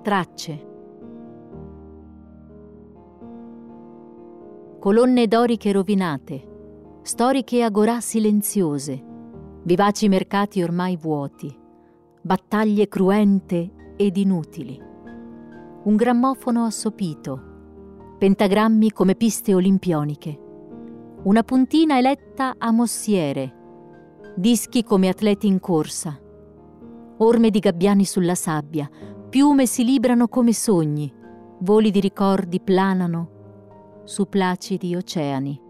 tracce. Colonne doriche rovinate, storiche agorà silenziose, vivaci mercati ormai vuoti, battaglie cruente ed inutili. Un grammofono assopito, pentagrammi come piste olimpioniche, una puntina eletta a mossiere, dischi come atleti in corsa, orme di gabbiani sulla sabbia, piume si librano come sogni, voli di ricordi planano su placidi oceani.